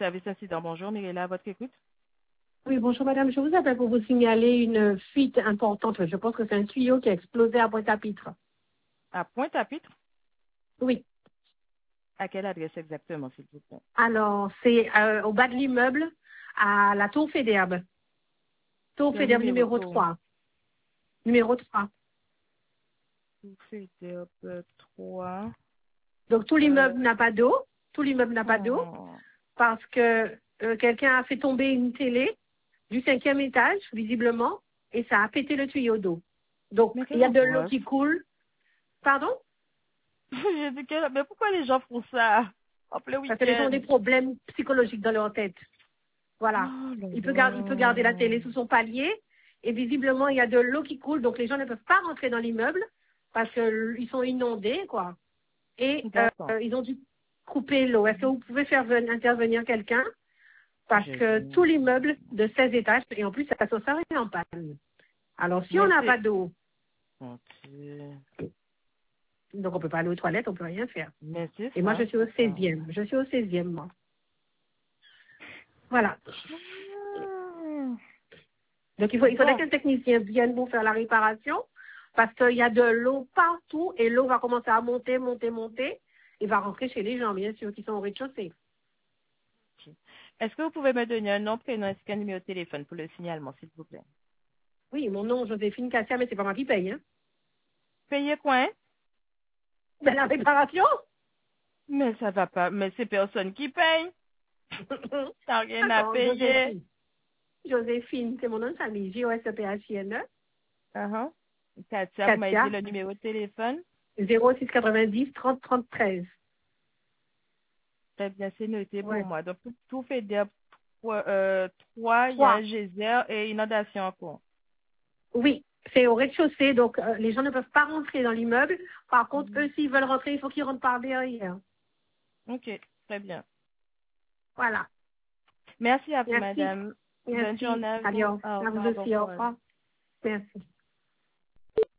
service incident. Bonjour, Mirella, à votre écoute. Oui, bonjour madame, je vous appelle pour vous signaler une fuite importante. Je pense que c'est un tuyau qui a explosé à Pointe-à-Pitre. À Pointe-à-Pitre, Oui. à quelle adresse exactement, s'il vous plaît? Alors, c'est au bas de l'immeuble, à la Tour Fédherbe. Tour Quel Fédherbe numéro? numéro 3. Numéro 3. C'est 3. Donc tout Euh, l'immeuble n'a pas d'eau. Tout l'immeuble n'a pas d'eau oh. parce que quelqu'un a fait tomber une télé du 5e étage, visiblement, et ça a pété le tuyau d'eau. Donc, Mais il quelle y a de l'eau angoisse. qui coule. Pardon? J'ai dit mais pourquoi les gens font ça en plein Parce que les gens ont week-end? des problèmes psychologiques dans leur tête. Voilà. Oh là Il peut garder la là. télé sous son palier et visiblement il y a de l'eau qui coule, donc les gens ne peuvent pas rentrer dans l'immeuble parce qu'ils sont inondés, quoi. Et D'accord. ils ont dû couper l'eau. Est-ce que vous pouvez faire intervenir quelqu'un? Parce Je que tout vais. l'immeuble de 16 étages, et en plus ça est en panne. Alors si on Mais n'a pas c'est. d'eau, Ok. donc on peut pas aller aux toilettes, on peut rien faire. Mais c'est Et moi je ça, suis au c'est ça. 16e. Je suis au 16e, moi. Voilà. Hmm. Donc, il faudrait Bon, qu'un technicien vienne pour faire la réparation parce qu'il y a de l'eau partout et l'eau va commencer à monter, monter, monter et va rentrer chez les gens, bien sûr, qui sont au rez-de-chaussée. ok. Est-ce que vous pouvez me donner un nom, prénom ainsi qu'un numéro de téléphone pour le signalement, s'il vous plaît? Oui, mon nom, Joséphine Cassia, mais c'est pas moi qui paye, hein. Payez quoi, hein? Ben, la réparation? Mais ça va pas. Mais c'est personne qui paye. T'as rien à D'accord, payer. Joséphine. Joséphine, c'est mon nom de famille, Josephine. Uh-huh. Katia, vous m'avez dit Katia, le numéro de téléphone. 0690 30 30 13. Très bien, c'est noté pour Ouais. moi. Donc, tout fait des 3, il y a 3. un geyser et inondation en cours. Oui, c'est au rez-de-chaussée, donc les gens ne peuvent pas rentrer dans l'immeuble. Par contre, Mhm. eux, s'ils veulent rentrer, il faut qu'ils rentrent par derrière. Ok, très bien. Voilà. Merci à vous, Merci. madame. Bonne Merci. journée à vous. Adios. Au À vous revoir, bon aussi. Au courage. revoir. Merci.